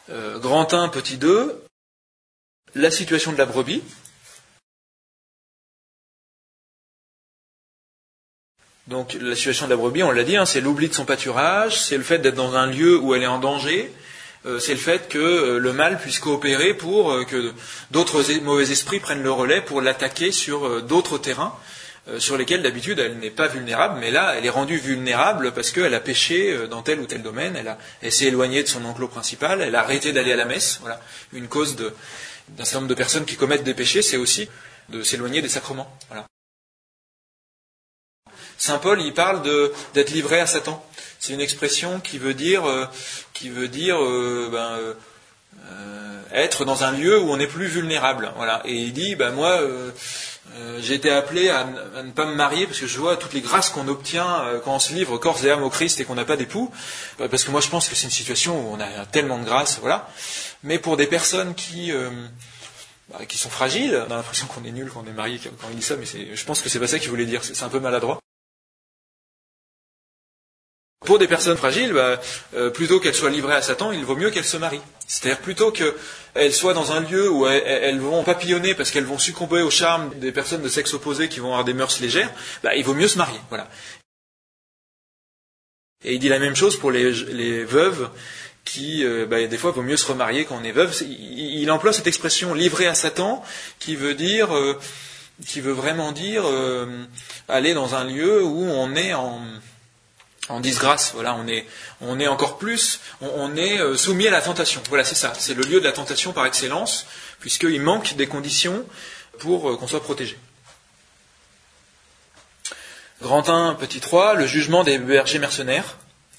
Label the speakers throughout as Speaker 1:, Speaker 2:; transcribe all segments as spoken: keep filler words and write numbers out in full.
Speaker 1: Euh, grand un, petit deux, la situation de la brebis. Donc la situation de la brebis, on l'a dit, hein, c'est l'oubli de son pâturage, c'est le fait d'être dans un lieu où elle est en danger, euh, c'est le fait que euh, le mal puisse coopérer pour euh, que d'autres mauvais esprits prennent le relais pour l'attaquer sur euh, d'autres terrains euh, sur lesquels d'habitude elle n'est pas vulnérable, mais là elle est rendue vulnérable parce qu'elle a péché euh, dans tel ou tel domaine, elle, a, elle s'est éloignée de son enclos principal, elle a arrêté d'aller à la messe. Voilà. Une cause de, d'un certain nombre de personnes qui commettent des péchés, c'est aussi de s'éloigner des sacrements. Voilà. Saint Paul, il parle de, d'être livré à Satan. C'est une expression qui veut dire, euh, qui veut dire euh, ben, euh, euh, être dans un lieu où on n'est plus vulnérable. Voilà. Et il dit, ben, moi, euh, euh, j'ai été appelé à, à ne pas me marier parce que je vois toutes les grâces qu'on obtient euh, quand on se livre corps et âme au Christ et qu'on n'a pas d'époux. Euh, parce que moi, je pense que c'est une situation où on a tellement de grâce. Voilà. Mais pour des personnes qui... Euh, bah, qui sont fragiles, on a l'impression qu'on est nul quand on est marié quand il dit ça, mais c'est, je pense que c'est pas ça qu'il voulait dire. C'est, c'est un peu maladroit. Pour des personnes fragiles, bah, euh, plutôt qu'elles soient livrées à Satan, il vaut mieux qu'elles se marient. C'est-à-dire plutôt qu'elles soient dans un lieu où elles, elles vont papillonner parce qu'elles vont succomber au charme des personnes de sexe opposé qui vont avoir des mœurs légères, bah, il vaut mieux se marier. Voilà. Et il dit la même chose pour les, les veuves qui, euh, bah, des fois, il vaut mieux se remarier quand on est veuve. Il, il emploie cette expression livrée à Satan qui veut dire, euh, qui veut vraiment dire euh, aller dans un lieu où on est en... en disgrâce, voilà, on est, on est encore plus, on, on est soumis à la tentation. Voilà, c'est ça, c'est le lieu de la tentation par excellence, puisqu'il manque des conditions pour qu'on soit protégé. Grand un, petit trois, le jugement des bergers mercenaires.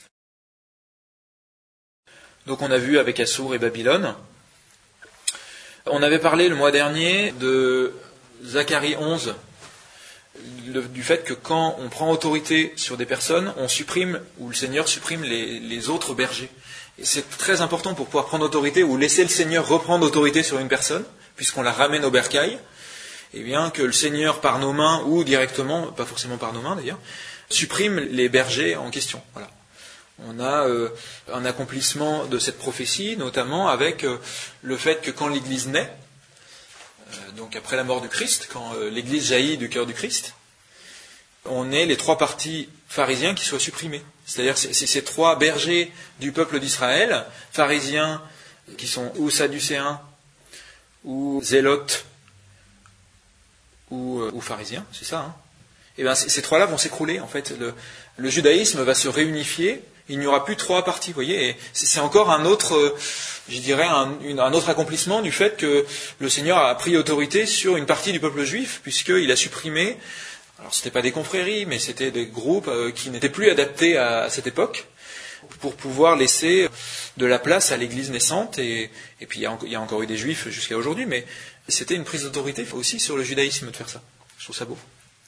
Speaker 1: Donc on a vu avec Assour et Babylone. On avait parlé le mois dernier de Zacharie onze, Le, du fait que quand on prend autorité sur des personnes, on supprime, ou le Seigneur supprime les, les autres bergers. Et c'est très important pour pouvoir prendre autorité, ou laisser le Seigneur reprendre autorité sur une personne, puisqu'on la ramène au bercail, et bien que le Seigneur, par nos mains, ou directement, pas forcément par nos mains d'ailleurs, supprime les bergers en question. Voilà. On a euh, un accomplissement de cette prophétie, notamment avec euh, le fait que quand l'Église naît, donc après la mort du Christ, quand euh, l'Église jaillit du cœur du Christ, on est les trois partis pharisiens qui soient supprimés. C'est-à-dire c'est, c'est ces trois bergers du peuple d'Israël, pharisiens qui sont ou sadducéens, ou zélotes, ou, euh, ou pharisiens, c'est ça. Hein. Et bien ces trois-là vont s'écrouler. En fait, le, le judaïsme va se réunifier. Il n'y aura plus trois partis, vous voyez. Et c'est encore un autre, je dirais, un, une, un autre accomplissement du fait que le Seigneur a pris autorité sur une partie du peuple juif, puisqu'il a supprimé, alors ce n'était pas des confréries, mais c'était des groupes euh, qui n'étaient plus adaptés à, à cette époque, pour pouvoir laisser de la place à l'Église naissante. Et, et puis il y, a, il y a encore eu des juifs jusqu'à aujourd'hui, mais c'était une prise d'autorité aussi sur le judaïsme de faire ça. Je trouve ça beau.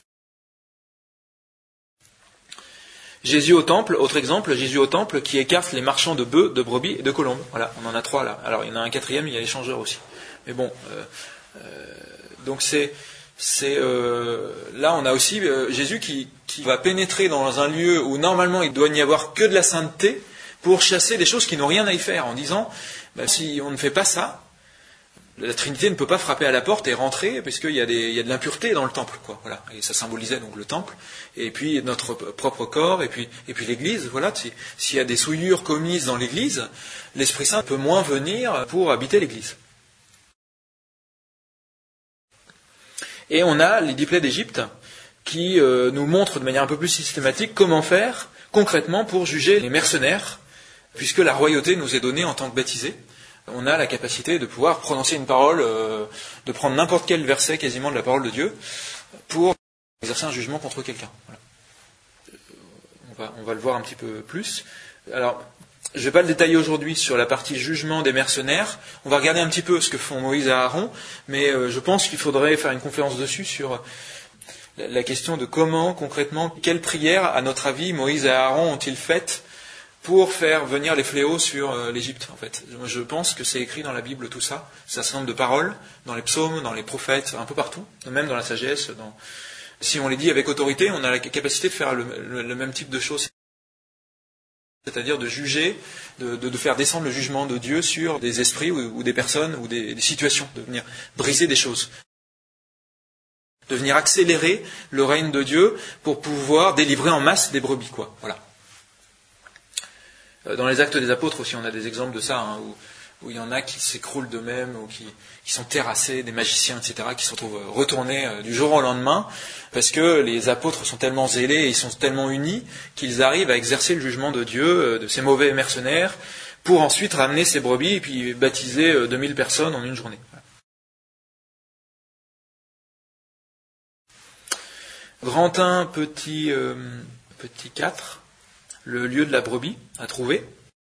Speaker 1: Jésus au temple, autre exemple, Jésus au temple qui écarte les marchands de bœufs, de brebis et de colombes. Voilà, on en a trois là. Alors il y en a un quatrième, il y a les changeurs aussi. Mais bon, euh, euh, donc c'est, c'est euh, là on a aussi euh, Jésus qui, qui va pénétrer dans un lieu où normalement il doit n'y avoir que de la sainteté pour chasser des choses qui n'ont rien à y faire, en disant bah, si on ne fait pas ça, la Trinité ne peut pas frapper à la porte et rentrer, puisqu'il y a, des, il y a de l'impureté dans le temple, quoi. Voilà. Et ça symbolisait donc le temple, et puis notre propre corps, et puis, et puis l'Église. Voilà. Si, s'il y a des souillures commises dans l'Église, l'Esprit Saint peut moins venir pour habiter l'Église. Et on a les dix plaies d'Égypte qui euh, nous montrent de manière un peu plus systématique comment faire concrètement pour juger les mercenaires, puisque la royauté nous est donnée en tant que baptisés. On a la capacité de pouvoir prononcer une parole, euh, de prendre n'importe quel verset quasiment de la parole de Dieu pour exercer un jugement contre quelqu'un. Voilà. On va, on va le voir un petit peu plus. Alors, je ne vais pas le détailler aujourd'hui sur la partie jugement des mercenaires. On va regarder un petit peu ce que font Moïse et Aaron, mais euh, je pense qu'il faudrait faire une conférence dessus sur la, la question de comment, concrètement, quelles prières, à notre avis, Moïse et Aaron ont-ils faites pour faire venir les fléaux sur euh, l'Égypte, en fait. Je pense que c'est écrit dans la Bible tout ça. C'est un certain nombre de paroles, dans les psaumes, dans les prophètes, un peu partout, même dans la sagesse. Dans... Si on les dit avec autorité, on a la capacité de faire le, le, le même type de choses. c'est-à-dire de juger, de, de, de faire descendre le jugement de Dieu sur des esprits ou, ou des personnes ou des, des situations, de venir briser des choses, de venir accélérer le règne de Dieu pour pouvoir délivrer en masse des brebis, quoi. Voilà. Dans les Actes des Apôtres aussi, on a des exemples de ça, hein, où, où il y en a qui s'écroulent d'eux-mêmes, ou qui, qui sont terrassés, des magiciens, et cetera, qui se retrouvent retournés euh, du jour au lendemain, parce que les apôtres sont tellement zélés et ils sont tellement unis qu'ils arrivent à exercer le jugement de Dieu, euh, de ces mauvais mercenaires, pour ensuite ramener ces brebis et puis baptiser euh, deux mille personnes en une journée. Grand un, petit, euh, petit quatre, le lieu de la brebis à trouver,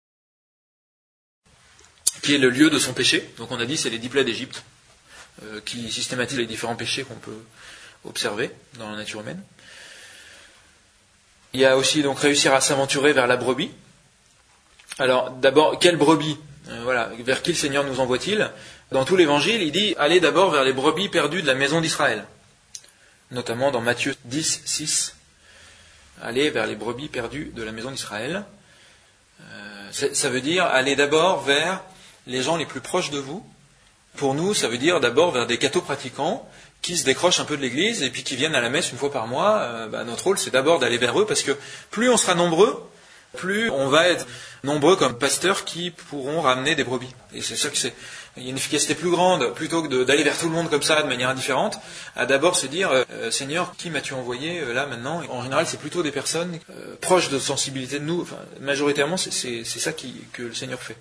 Speaker 1: qui est le lieu de son péché. Donc on a dit c'est les dix plaies d'Égypte, euh, qui systématisent les différents péchés qu'on peut observer dans la nature humaine. Il y a aussi donc réussir à s'aventurer vers la brebis. Alors d'abord, quelle brebis ? euh, Voilà, vers qui le Seigneur nous envoie-t-il ? Dans tout l'Évangile, il dit allez d'abord vers les brebis perdues de la maison d'Israël. Notamment dans Matthieu dix, six, aller vers les brebis perdues de la maison d'Israël. Euh, ça veut dire aller d'abord vers les gens les plus proches de vous. Pour nous, ça veut dire d'abord vers des catho-pratiquants qui se décrochent un peu de l'église et puis qui viennent à la messe une fois par mois. Euh, bah, notre rôle, c'est d'abord d'aller vers eux, parce que plus on sera nombreux, plus on va être nombreux comme pasteurs qui pourront ramener des brebis. Et c'est sûr que c'est, il y a une efficacité plus grande, plutôt que de, d'aller vers tout le monde comme ça, de manière indifférente, à d'abord se dire, euh, Seigneur, qui m'as-tu envoyé euh, là maintenant ? En général, c'est plutôt des personnes euh, proches de sensibilité de nous. Enfin, majoritairement, c'est, c'est, c'est ça qui, que le Seigneur fait.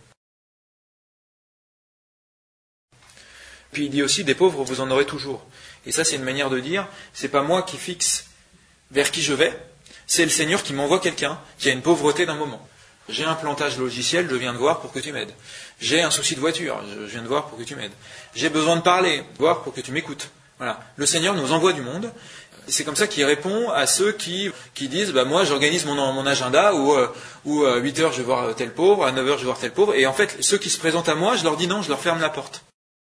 Speaker 1: Puis il dit aussi, des pauvres, vous en aurez toujours. Et ça, c'est une manière de dire, c'est pas moi qui fixe vers qui je vais, c'est le Seigneur qui m'envoie quelqu'un qui a une pauvreté d'un moment. J'ai un plantage logiciel, je viens te voir pour que tu m'aides. J'ai un souci de voiture, je viens te voir pour que tu m'aides. J'ai besoin de parler, voir pour que tu m'écoutes. Voilà. Le Seigneur nous envoie du monde. C'est comme ça qu'il répond à ceux qui, qui disent bah, moi j'organise mon, mon agenda où, euh, où à huit heures je vais voir tel pauvre, à neuf heures je vais voir tel pauvre. Et en fait, ceux qui se présentent à moi, je leur dis non, je leur ferme la porte.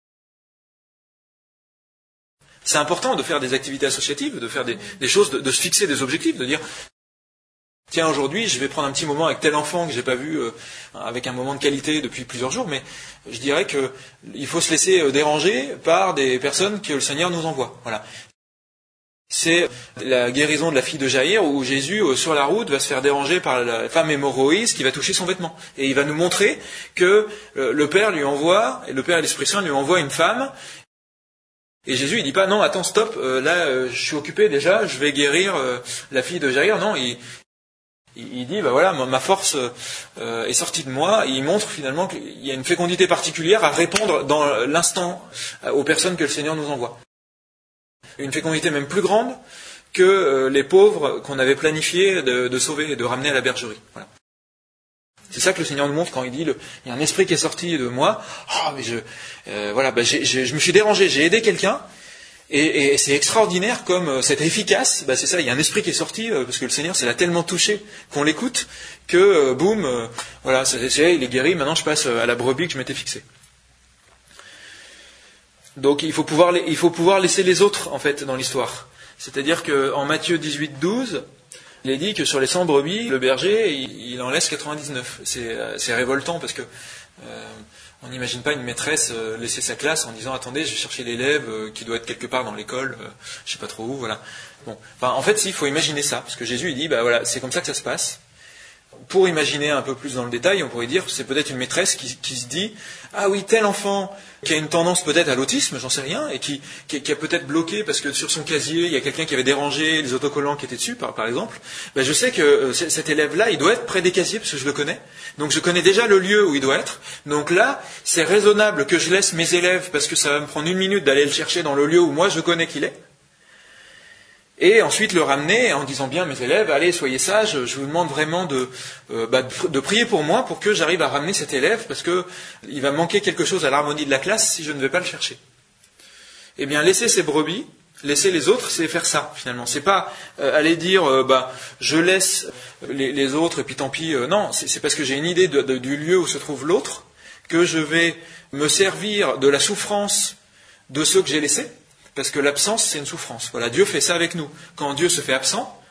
Speaker 1: C'est important de faire des activités associatives, de faire des, des choses, de, de se fixer des objectifs, de dire tiens, aujourd'hui, je vais prendre un petit moment avec tel enfant que j'ai pas vu, euh, avec un moment de qualité depuis plusieurs jours, mais je dirais qu'il faut se laisser déranger par des personnes que le Seigneur nous envoie. Voilà. C'est la guérison de la fille de Jaïr, où Jésus, euh, sur la route, va se faire déranger par la femme hémorroïde qui va toucher son vêtement. Et il va nous montrer que euh, le Père lui envoie, et le Père et l'Esprit Saint lui envoient une femme. Et Jésus, il dit pas non, attends, stop, euh, là, euh, je suis occupé déjà, je vais guérir euh, la fille de Jaïr. Non, il, il dit, bah voilà, ma force euh, est sortie de moi. Et il montre finalement qu'il y a une fécondité particulière à répondre dans l'instant aux personnes que le Seigneur nous envoie. Une fécondité même plus grande que euh, les pauvres qu'on avait planifié de, de sauver et de ramener à la bergerie. Voilà. C'est ça que le Seigneur nous montre quand il dit, le, il y a un esprit qui est sorti de moi. Oh, mais je, euh, voilà, bah, j'ai, j'ai, je me suis dérangé, j'ai aidé quelqu'un, et, et c'est extraordinaire comme euh, c'est efficace. Bah, c'est ça, il y a un esprit qui est sorti euh, parce que le Seigneur, ça l'a tellement touché qu'on l'écoute que euh, boum, euh, voilà, c'est, c'est, il est guéri. Maintenant, je passe à la brebis que je m'étais fixée. Donc, il faut pouvoir, il faut pouvoir laisser les autres en fait dans l'histoire. C'est-à-dire que en Matthieu dix-huit, douze. Il est dit que sur les cent brebis, le berger, il, il en laisse quatre-vingt-dix-neuf. C'est, c'est révoltant parce que euh, on n'imagine pas une maîtresse euh, laisser sa classe en disant attendez, je vais chercher l'élève euh, qui doit être quelque part dans l'école, euh, je sais pas trop où, voilà. Bon, enfin, en fait, si, il faut imaginer ça, parce que Jésus il dit bah voilà, c'est comme ça que ça se passe. Pour imaginer un peu plus dans le détail, on pourrait dire que c'est peut-être une maîtresse qui, qui se dit ah oui, tel enfant qui a une tendance peut-être à l'autisme, j'en sais rien, et qui, qui, qui a peut-être bloqué parce que sur son casier il y a quelqu'un qui avait dérangé les autocollants qui étaient dessus, par, par exemple. Ben, je sais que euh, cet élève-là, il doit être près des casiers parce que je le connais. Donc je connais déjà le lieu où il doit être. Donc là, c'est raisonnable que je laisse mes élèves parce que ça va me prendre une minute d'aller le chercher dans le lieu où moi je connais qu'il est. Et ensuite le ramener en disant bien mes élèves, allez, soyez sages, je vous demande vraiment de, euh, bah, de prier pour moi pour que j'arrive à ramener cet élève parce que il va manquer quelque chose à l'harmonie de la classe si je ne vais pas le chercher. Eh bien, laisser ces brebis, laisser les autres, c'est faire ça finalement. C'est pas euh, aller dire euh, bah je laisse les, les autres et puis tant pis. Euh, non, c'est, c'est parce que j'ai une idée de, de, du lieu où se trouve l'autre que je vais me servir de la souffrance de ceux que j'ai laissés. Parce que l'absence, c'est une souffrance. Voilà, Dieu fait ça avec nous. Quand Dieu se fait absent,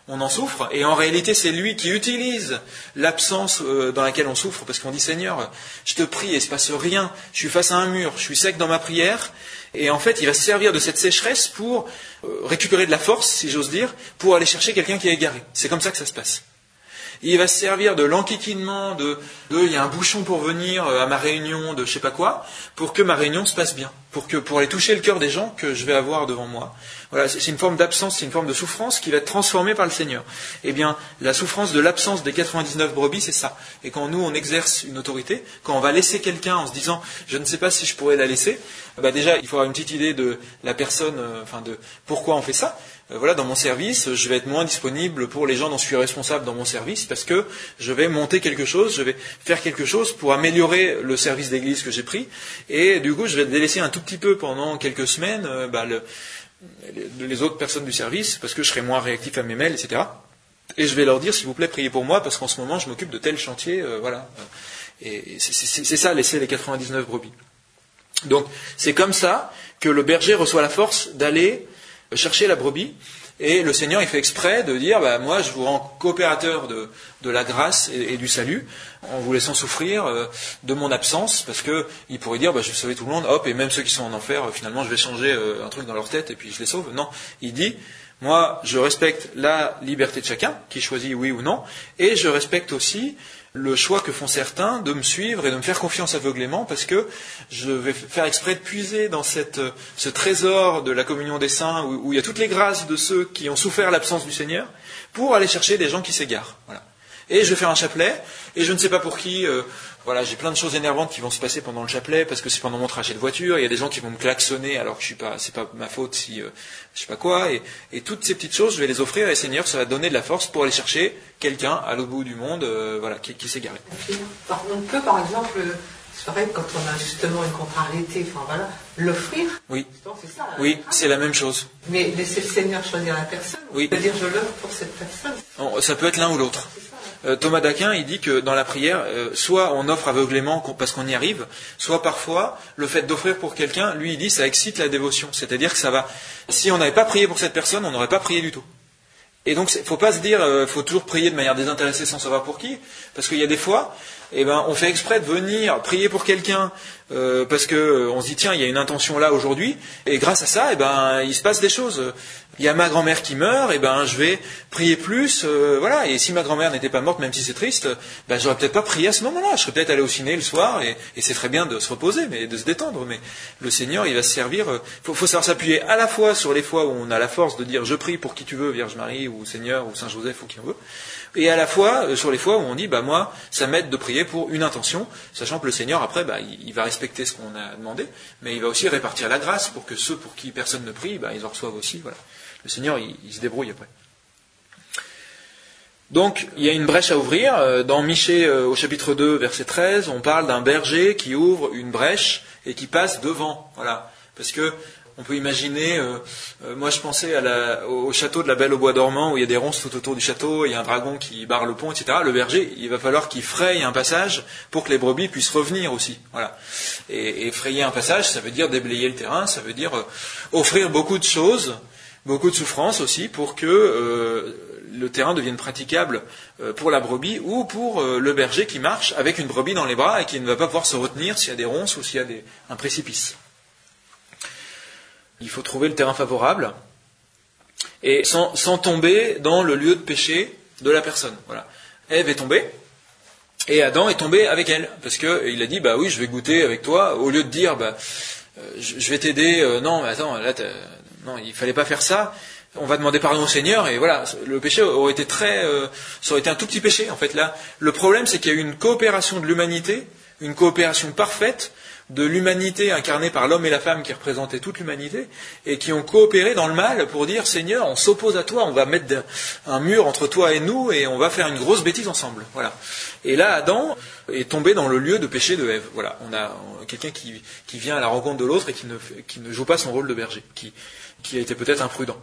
Speaker 1: on en souffre, et en réalité c'est lui qui utilise l'absence dans laquelle on souffre, parce qu'on dit Seigneur, je te prie et il ne se passe rien, je suis face à un mur, je suis sec dans ma prière, et en fait il va se servir de cette sécheresse pour récupérer de la force, si j'ose dire, pour aller chercher quelqu'un qui est égaré. C'est comme ça que ça se passe. Il va se servir de l'enquiquinement, de, de il y a un bouchon pour venir à ma réunion, de je sais pas quoi, pour que ma réunion se passe bien, pour que pour aller toucher le cœur des gens que je vais avoir devant moi. Voilà, c'est une forme d'absence, c'est une forme de souffrance qui va être transformée par le Seigneur. Eh bien, la souffrance de l'absence des quatre-vingt-dix-neuf brebis, c'est ça. Et quand nous, on exerce une autorité, quand on va laisser quelqu'un en se disant, je ne sais pas si je pourrais la laisser, bah déjà, il faut avoir une petite idée de la personne, euh, enfin de pourquoi on fait ça. Euh, voilà, dans mon service, je vais être moins disponible pour les gens dont je suis responsable dans mon service, parce que je vais monter quelque chose, je vais faire quelque chose pour améliorer le service d'église que j'ai pris, et du coup, je vais délaisser un tout petit peu pendant quelques semaines, euh, bah, le, les autres personnes du service, parce que je serai moins réactif à mes mails, et cetera. Et je vais leur dire, s'il vous plaît, priez pour moi, parce qu'en ce moment, je m'occupe de tel chantier, euh, voilà. Et c'est, c'est, c'est ça, laisser les quatre-vingt-dix-neuf brebis. Donc, c'est comme ça que le berger reçoit la force d'aller chercher la brebis, et le Seigneur, il fait exprès de dire, bah, moi, je vous rends coopérateur de, de la grâce et, et du salut, en vous laissant souffrir euh, de mon absence, parce que il pourrait dire, bah, je vais sauver tout le monde, hop, et même ceux qui sont en enfer, euh, finalement, je vais changer euh, un truc dans leur tête, et puis je les sauve. Non, il dit, moi, je respecte la liberté de chacun, qui choisit oui ou non, et je respecte aussi le choix que font certains de me suivre et de me faire confiance aveuglément, parce que je vais faire exprès de puiser dans cette, ce trésor de la communion des saints, où, où il y a toutes les grâces de ceux qui ont souffert l'absence du Seigneur, pour aller chercher des gens qui s'égarent. Voilà. Et je vais faire un chapelet, et je ne sais pas pour qui, euh, voilà, j'ai plein de choses énervantes qui vont se passer pendant le chapelet, parce que c'est pendant mon trajet de voiture, il y a des gens qui vont me klaxonner alors que je suis pas, c'est pas ma faute si, euh, je sais pas quoi, et, et toutes ces petites choses, je vais les offrir, et Seigneur, ça va donner de la force pour aller chercher quelqu'un à l'autre bout du monde, euh, voilà, qui, qui s'est garé.
Speaker 2: On peut, par exemple, c'est pareil, quand on a justement une contrariété, enfin voilà, l'offrir.
Speaker 1: Oui.
Speaker 2: C'est ça,
Speaker 1: oui, c'est la même chose.
Speaker 2: Mais laisser le Seigneur choisir la personne.
Speaker 1: Oui.
Speaker 2: C'est-à-dire, je l'offre pour cette personne.
Speaker 1: Non, ça peut être l'un ou l'autre. Euh, Thomas d'Aquin, il dit que dans la prière, euh, soit on offre aveuglément parce qu'on y arrive, soit parfois, le fait d'offrir pour quelqu'un, lui, il dit, ça excite la dévotion. C'est-à-dire que ça va. Si on n'avait pas prié pour cette personne, on n'aurait pas prié du tout. Et donc, il ne faut pas se dire, il euh, faut toujours prier de manière désintéressée sans savoir pour qui, parce qu'il y a des fois, eh ben, on fait exprès de venir prier pour quelqu'un euh, parce que euh, on se dit tiens, il y a une intention là aujourd'hui, et grâce à ça, eh ben, il se passe des choses. Il y a ma grand-mère qui meurt, et ben, je vais prier plus, euh, voilà. Et si ma grand-mère n'était pas morte, même si c'est triste, ben, j'aurais peut-être pas prié à ce moment-là. Je serais peut-être allé au ciné le soir, et, et c'est très bien de se reposer, mais de se détendre. Mais le Seigneur, il va se servir. Il faut, faut savoir s'appuyer à la fois sur les fois où on a la force de dire je prie pour qui tu veux, Vierge Marie ou Seigneur ou Saint Joseph ou qui on veut, et à la fois sur les fois où on dit bah moi, ça m'aide de prier pour une intention, sachant que le Seigneur après, bah, il, il va respecter ce qu'on a demandé, mais il va aussi répartir la grâce pour que ceux pour qui personne ne prie, bah, ils en reçoivent aussi. Voilà. Le Seigneur, il, il se débrouille après. Donc, il y a une brèche à ouvrir. Dans Michée, au chapitre deux, verset treize, on parle d'un berger qui ouvre une brèche et qui passe devant. Voilà. Parce que on peut imaginer, euh, euh, moi je pensais à la, au, au château de la Belle au Bois dormant, où il y a des ronces tout autour du château, il y a un dragon qui barre le pont, et cetera. Le berger, il va falloir qu'il fraye un passage pour que les brebis puissent revenir aussi. Voilà. Et, et frayer un passage, ça veut dire déblayer le terrain, ça veut dire euh, offrir beaucoup de choses, beaucoup de souffrances aussi, pour que euh, le terrain devienne praticable euh, pour la brebis ou pour euh, le berger qui marche avec une brebis dans les bras et qui ne va pas pouvoir se retenir s'il y a des ronces ou s'il y a des, un précipice. Il faut trouver le terrain favorable et sans, sans tomber dans le lieu de péché de la personne. Voilà. Ève est tombée et Adam est tombé avec elle parce que il a dit bah oui je vais goûter avec toi au lieu de dire bah euh, je, je vais t'aider. Euh, non mais attends là non il fallait pas faire ça. On va demander pardon au Seigneur et voilà le péché aurait été très euh, ça aurait été un tout petit péché en fait là. Le problème c'est qu'il y a eu une coopération de l'humanité, une coopération parfaite de l'humanité incarnée par l'homme et la femme qui représentaient toute l'humanité et qui ont coopéré dans le mal pour dire Seigneur, on s'oppose à toi, on va mettre un mur entre toi et nous et on va faire une grosse bêtise ensemble. Voilà. Et là, Adam est tombé dans le lieu de péché de Ève. Voilà. On a quelqu'un qui, qui vient à la rencontre de l'autre et qui ne, qui ne joue pas son rôle de berger, qui, qui a été peut-être imprudent.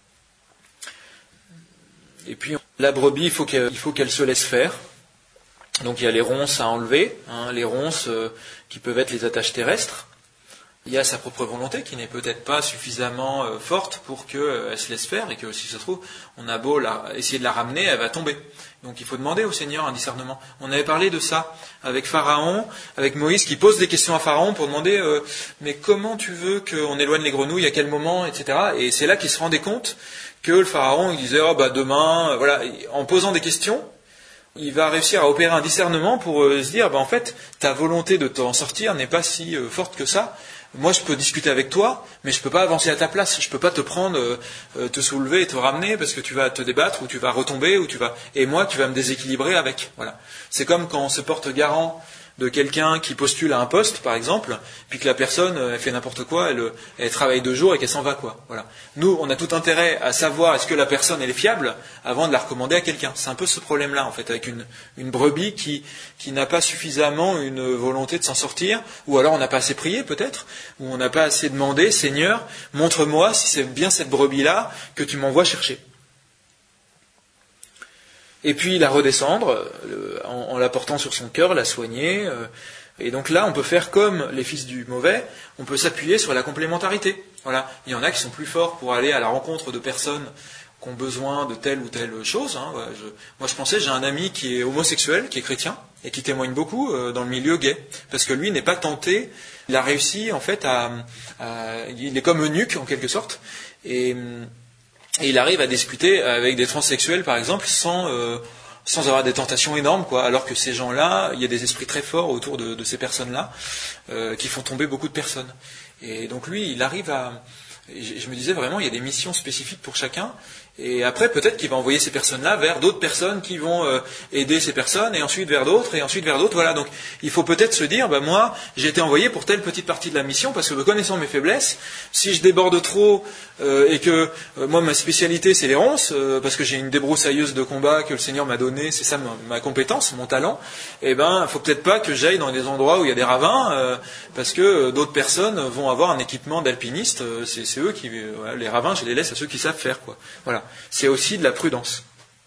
Speaker 1: Et puis, la brebis, il faut qu'elle, il faut qu'elle se laisse faire. Donc il y a les ronces à enlever, hein, les ronces euh, qui peuvent être les attaches terrestres, il y a sa propre volonté qui n'est peut-être pas suffisamment euh, forte pour qu'elle euh, se laisse faire, et que si ça se trouve, on a beau la, essayer de la ramener, elle va tomber. Donc il faut demander au Seigneur un discernement. On avait parlé de ça avec Pharaon, avec Moïse qui pose des questions à Pharaon pour demander euh, mais comment tu veux qu'on éloigne les grenouilles, à quel moment, et cetera. Et c'est là qu'il se rendait compte que le Pharaon il disait oh, bah demain, voilà, en posant des questions, il va réussir à opérer un discernement pour euh, se dire bah en fait ta volonté de t'en sortir n'est pas si euh, forte que ça. Moi, je peux discuter avec toi, mais je ne peux pas avancer à ta place. Je ne peux pas te prendre, euh, te soulever et te ramener parce que tu vas te débattre ou tu vas retomber ou tu vas. Et moi, tu vas me déséquilibrer avec. Voilà. C'est comme quand on se porte garant de quelqu'un qui postule à un poste, par exemple, puis que la personne elle fait n'importe quoi, elle, elle travaille deux jours et qu'elle s'en va, quoi. Voilà. Nous, on a tout intérêt à savoir est-ce que la personne elle est fiable avant de la recommander à quelqu'un. C'est un peu ce problème-là, en fait, avec une, une brebis qui, qui n'a pas suffisamment une volonté de s'en sortir, ou alors on n'a pas assez prié, peut-être, ou on n'a pas assez demandé, Seigneur, montre-moi si c'est bien cette brebis-là que tu m'envoies chercher. Et puis la redescendre, en, en la portant sur son cœur, la soigner. Euh, et donc là, on peut faire comme les fils du mauvais, on peut s'appuyer sur la complémentarité. Voilà. Il y en a qui sont plus forts pour aller à la rencontre de personnes qui ont besoin de telle ou telle chose. Hein. Ouais, je, moi, je pensais, j'ai un ami qui est homosexuel, qui est chrétien, et qui témoigne beaucoup euh, dans le milieu gay. Parce que lui n'est pas tenté, il a réussi, en fait, à... à il est comme eunuque, en quelque sorte. Et... Et il arrive à discuter avec des transsexuels, par exemple, sans, euh, sans avoir des tentations énormes, quoi. Alors que ces gens-là, il y a des esprits très forts autour de, de ces personnes-là, euh, qui font tomber beaucoup de personnes. Et donc lui, il arrive à... Je me disais vraiment, il y a des missions spécifiques pour chacun. Et après, peut-être qu'il va envoyer ces personnes-là vers d'autres personnes qui vont euh, aider ces personnes, et ensuite vers d'autres, et ensuite vers d'autres. Voilà. Donc, il faut peut-être se dire, bah, moi, j'ai été envoyé pour telle petite partie de la mission, parce que connaissant mes faiblesses, si je déborde trop, euh, et que euh, moi, ma spécialité, c'est les ronces, euh, parce que j'ai une débroussailleuse de combat que le Seigneur m'a donnée, c'est ça ma, ma compétence, mon talent, eh ben, il faut peut-être pas que j'aille dans des endroits où il y a des ravins, euh, parce que euh, d'autres personnes vont avoir un équipement d'alpiniste. Euh, c'est, c'est eux qui, euh, voilà, les ravins, je les laisse à ceux qui savent faire, quoi. Voilà. C'est aussi de la prudence.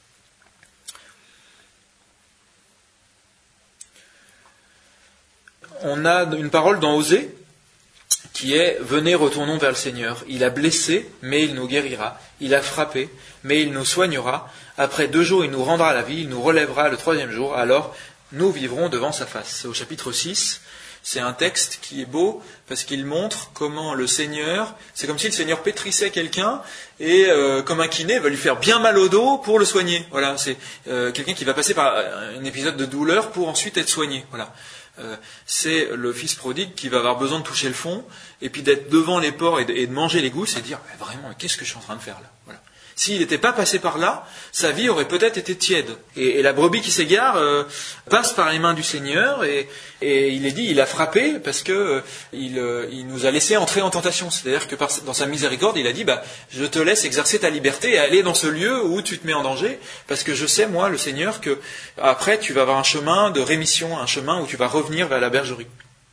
Speaker 1: On a une parole dans Osée qui est « Venez, retournons vers le Seigneur. Il a blessé, mais il nous guérira. Il a frappé, mais il nous soignera. Après deux jours, il nous rendra la vie. Il nous relèvera le troisième jour. Alors, nous vivrons devant sa face. » C'est au chapitre six. C'est un texte qui est beau parce qu'il montre comment le Seigneur, c'est comme si le Seigneur pétrissait quelqu'un et euh, comme un kiné va lui faire bien mal au dos pour le soigner. Voilà, c'est euh, quelqu'un qui va passer par un épisode de douleur pour ensuite être soigné. Voilà. Euh, c'est le fils prodigue qui va avoir besoin de toucher le fond et puis d'être devant les porcs et de, et de manger les gousses et de dire mais vraiment qu'est-ce que je suis en train de faire là. Voilà. S'il n'était pas passé par là, sa vie aurait peut-être été tiède. Et, et la brebis qui s'égare euh, passe par les mains du Seigneur et, et il est dit, il a frappé parce que euh, il, euh, il nous a laissé entrer en tentation. C'est-à-dire que par, dans sa miséricorde, il a dit, bah, je te laisse exercer ta liberté et aller dans ce lieu où tu te mets en danger, parce que je sais, moi, le Seigneur, que après tu vas avoir un chemin de rémission, un chemin où tu vas revenir vers la bergerie.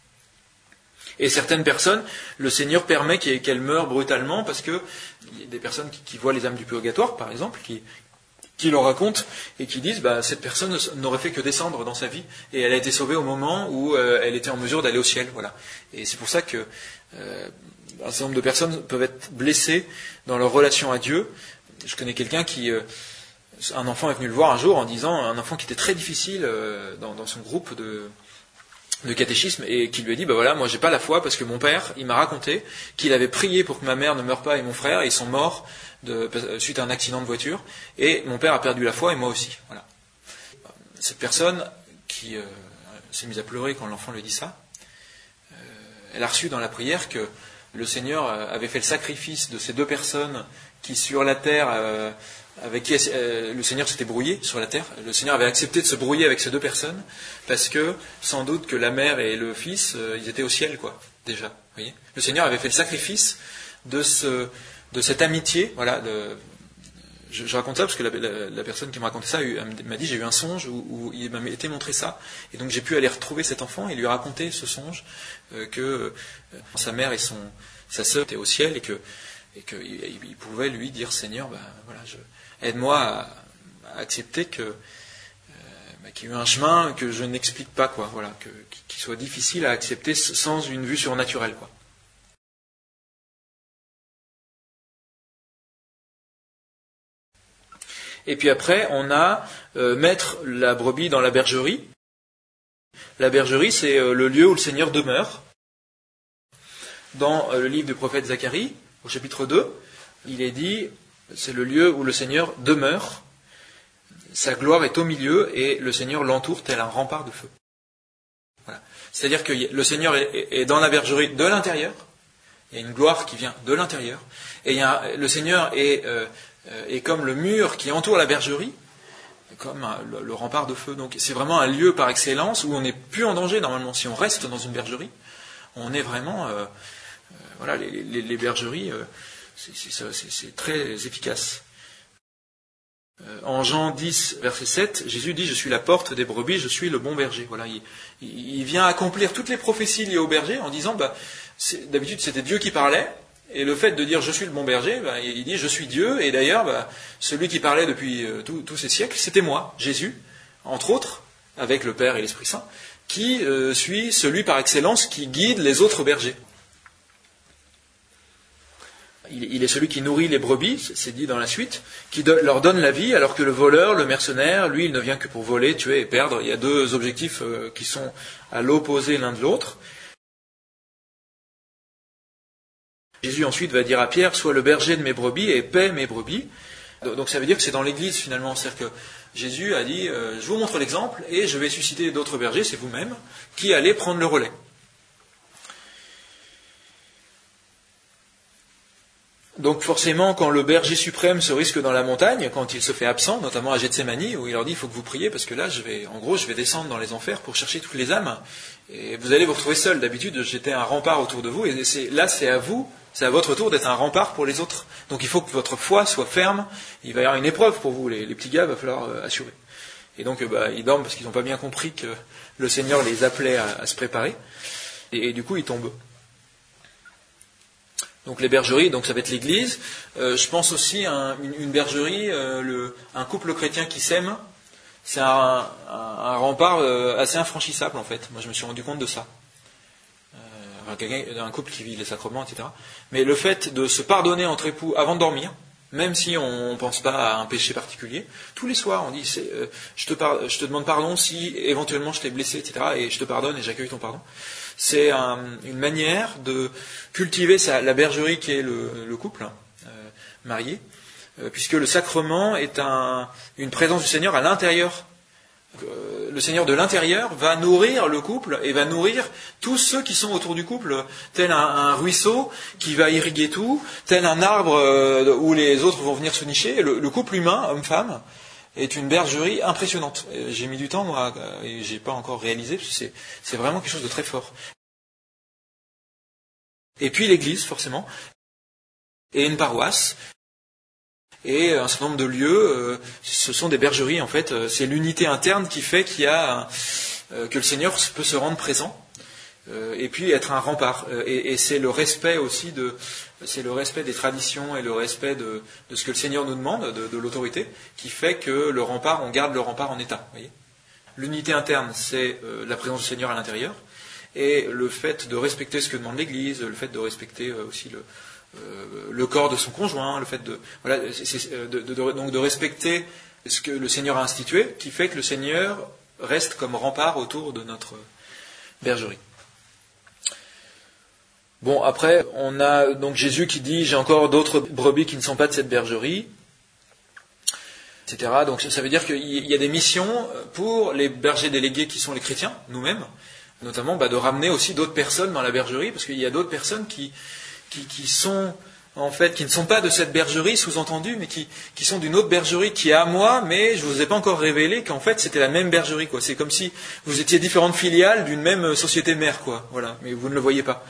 Speaker 1: Et certaines personnes, le Seigneur permet qu'elles meurent brutalement parce que il y a des personnes qui, qui voient les âmes du purgatoire, par exemple, qui, qui leur racontent et qui disent bah, cette personne n'aurait fait que descendre dans sa vie et elle a été sauvée au moment où euh, elle était en mesure d'aller au ciel. Voilà. Et c'est pour ça que euh, un certain nombre de personnes peuvent être blessées dans leur relation à Dieu. Je connais quelqu'un qui... Euh, un enfant est venu le voir un jour en disant, un enfant qui était très difficile euh, dans, dans son groupe de... de catéchisme et qui lui a dit bah voilà moi j'ai pas la foi parce que mon père il m'a raconté qu'il avait prié pour que ma mère ne meure pas et mon frère et ils sont morts de, suite à un accident de voiture et mon père a perdu la foi et moi aussi. Voilà. Cette personne qui euh, s'est mise à pleurer quand l'enfant lui dit ça, euh, elle a reçu dans la prière que le Seigneur avait fait le sacrifice de ces deux personnes qui sur la terre euh, avec qui euh, le Seigneur s'était brouillé sur la terre. Le Seigneur avait accepté de se brouiller avec ces deux personnes parce que sans doute que la mère et le fils euh, ils étaient au ciel quoi déjà. Vous voyez, le Seigneur avait fait le sacrifice de ce de cette amitié. Voilà. De, je, je raconte ça parce que la, la, la personne qui me racontait ça m'a dit j'ai eu un songe où, où il m'a été montré ça et donc j'ai pu aller retrouver cet enfant et lui raconter ce songe euh, que euh, sa mère et son sa sœur étaient au ciel et que et qu'il il pouvait lui dire Seigneur ben voilà je aide-moi à, à accepter que, euh, bah, qu'il y a eu un chemin que je n'explique pas, quoi, voilà, que, qui soit difficile à accepter sans une vue surnaturelle, quoi. Et puis après, on a euh, mettre la brebis dans la bergerie. La bergerie, c'est euh, le lieu où le Seigneur demeure. Dans euh, le livre du prophète Zacharie, au chapitre deux, il est dit, c'est le lieu où le Seigneur demeure. Sa gloire est au milieu et le Seigneur l'entoure tel un rempart de feu. Voilà. C'est-à-dire que le Seigneur est dans la bergerie de l'intérieur. Il y a une gloire qui vient de l'intérieur. Et il y a, le Seigneur est, euh, est comme le mur qui entoure la bergerie, comme un, le, le rempart de feu. Donc c'est vraiment un lieu par excellence où on n'est plus en danger normalement. Si on reste dans une bergerie, on est vraiment... Euh, euh, voilà, les, les, les bergeries, euh, c'est, c'est, c'est, c'est très efficace. En Jean dix, verset sept, Jésus dit « Je suis la porte des brebis, je suis le bon berger ». Voilà, il, il vient accomplir toutes les prophéties liées au berger en disant bah, c'est, d'habitude c'était Dieu qui parlait, et le fait de dire « Je suis le bon berger bah, », il dit « Je suis Dieu », et d'ailleurs bah, celui qui parlait depuis euh, tous, tous ces siècles, c'était moi, Jésus, entre autres, avec le Père et l'Esprit Saint, qui euh, suis celui par excellence qui guide les autres bergers. Il est celui qui nourrit les brebis, c'est dit dans la suite, qui leur donne la vie, alors que le voleur, le mercenaire, lui, il ne vient que pour voler, tuer et perdre. Il y a deux objectifs qui sont à l'opposé l'un de l'autre. Jésus ensuite va dire à Pierre, sois le berger de mes brebis et paie mes brebis. Donc ça veut dire que c'est dans l'Église finalement. C'est-à-dire que Jésus a dit, je vous montre l'exemple et je vais susciter d'autres bergers, c'est vous-même, qui allez prendre le relais. Donc forcément, quand le berger suprême se risque dans la montagne, quand il se fait absent, notamment à Gethsémani, où il leur dit, il faut que vous priez, parce que là, je vais, en gros, je vais descendre dans les enfers pour chercher toutes les âmes, et vous allez vous retrouver seul. D'habitude, j'étais un rempart autour de vous, et c'est, là, c'est à vous, c'est à votre tour d'être un rempart pour les autres. Donc il faut que votre foi soit ferme, il va y avoir une épreuve pour vous, les, les petits gars, il va falloir euh, assurer. Et donc, euh, bah, ils dorment parce qu'ils n'ont pas bien compris que le Seigneur les appelait à, à se préparer, et, et du coup, ils tombent. Donc les bergeries, donc ça va être l'église. Euh, je pense aussi à un, une, une bergerie, euh, le, un couple chrétien qui s'aime, c'est un, un, un rempart euh, assez infranchissable en fait. Moi je me suis rendu compte de ça. Euh, quelqu'un, un couple qui vit les sacrements, et cetera. Mais le fait de se pardonner entre époux avant de dormir, même si on ne pense pas à un péché particulier, tous les soirs on dit c'est, euh, je, te par, je te demande pardon si éventuellement je t'ai blessé, et cetera. Et je te pardonne et j'accueille ton pardon. C'est un, une manière de cultiver sa, la bergerie qui est le, le couple euh, marié, euh, puisque le sacrement est un, une présence du Seigneur à l'intérieur. Euh, le Seigneur de l'intérieur va nourrir le couple et va nourrir tous ceux qui sont autour du couple, tel un, un ruisseau qui va irriguer tout, tel un arbre euh, où les autres vont venir se nicher. Le, le couple humain, homme-femme, est une bergerie impressionnante. J'ai mis du temps, moi, et j'ai pas encore réalisé, parce que c'est, c'est vraiment quelque chose de très fort. Et puis l'église, forcément, et une paroisse, et un certain nombre de lieux, ce sont des bergeries, en fait. C'est l'unité interne qui fait qu'il y a, que le Seigneur peut se rendre présent, et puis être un rempart. Et, et c'est le respect aussi de... C'est le respect des traditions et le respect de, de ce que le Seigneur nous demande, de, de l'autorité, qui fait que le rempart, on garde le rempart en état. Voyez, l'unité interne, c'est euh, la présence du Seigneur à l'intérieur, et le fait de respecter ce que demande l'Église, le fait de respecter euh, aussi le, euh, le corps de son conjoint, le fait de, voilà, c'est, c'est, de, de, de, donc de respecter ce que le Seigneur a institué, qui fait que le Seigneur reste comme rempart autour de notre bergerie. Bon, après, on a donc Jésus qui dit « J'ai encore d'autres brebis qui ne sont pas de cette bergerie », et cetera. Donc ça veut dire qu'il y a des missions pour les bergers délégués qui sont les chrétiens, nous-mêmes, notamment bah, de ramener aussi d'autres personnes dans la bergerie, parce qu'il y a d'autres personnes qui, qui, qui sont, en fait, qui ne sont pas de cette bergerie, sous-entendu, mais qui, qui sont d'une autre bergerie qui est à moi, mais je ne vous ai pas encore révélé qu'en fait c'était la même bergerie, quoi. C'est comme si vous étiez différentes filiales d'une même société mère, quoi. Voilà, mais vous ne le voyez pas.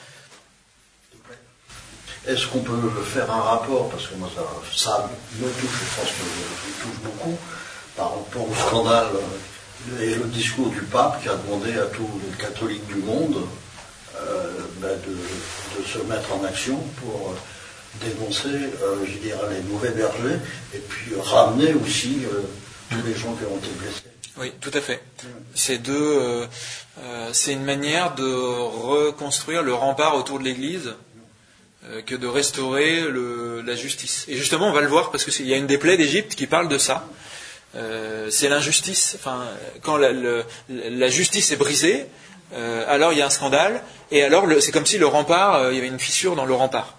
Speaker 3: Est-ce qu'on peut faire un rapport, parce que moi ça, ça me touche, je pense que ça me touche beaucoup, par rapport au scandale et le discours du pape qui a demandé à tous les catholiques du monde euh, ben de, de se mettre en action pour dénoncer, euh, je dirais, les mauvais bergers et puis ramener aussi euh, tous les gens qui ont été blessés.
Speaker 1: Oui, tout à fait. C'est deux, euh, euh, c'est une manière de reconstruire le rempart autour de l'Église. euh, que de restaurer le, la justice. Et justement, on va le voir parce qu'il y a une des plaies d'Égypte qui parle de ça. Euh, c'est l'injustice. Enfin, quand la, le, la justice est brisée, euh, alors il y a un scandale. Et alors, le, c'est comme si le rempart, euh, il y avait une fissure dans le rempart.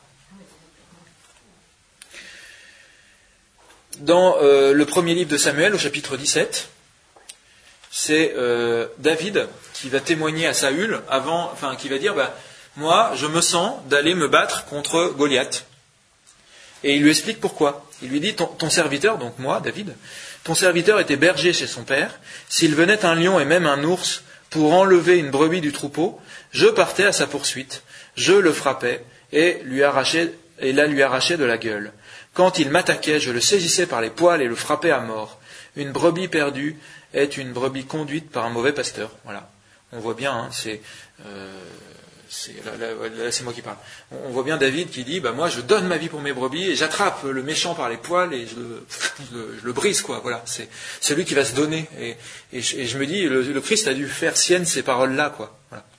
Speaker 1: Dans euh, le premier livre de Samuel, au chapitre dix-sept, c'est euh, David qui va témoigner à Saül, avant, enfin, qui va dire, bah, moi, je me sens d'aller me battre contre Goliath. Et il lui explique pourquoi. Il lui dit, ton, ton serviteur, donc moi, David, ton serviteur était berger chez son père. S'il venait un lion et même un ours pour enlever une brebis du troupeau, je partais à sa poursuite, je le frappais et, lui arrachais, et la lui arrachais de la gueule. Quand il m'attaquait, je le saisissais par les poils et le frappais à mort. Une brebis perdue est une brebis conduite par un mauvais pasteur. Voilà. On voit bien, hein, c'est, euh, c'est là, là, là, c'est moi qui parle. On voit bien David qui dit, bah moi je donne ma vie pour mes brebis et j'attrape le méchant par les poils et je le, je le, je le brise, quoi. Voilà. C'est celui qui va se donner. Et, et, je, et je me dis, le, le Christ a dû faire sienne ces paroles-là, quoi. Voilà.